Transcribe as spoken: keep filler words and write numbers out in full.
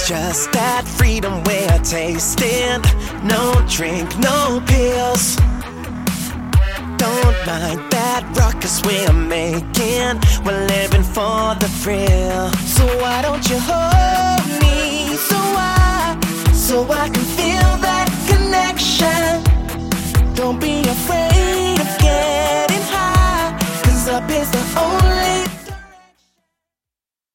Just that freedom we're tasting. No drink, no pills. Don't mind that ruckus we're making. We're living for the thrill. So why don't you hold me so I, so I can feel that connection. Don't be afraid of getting high, 'cause up is the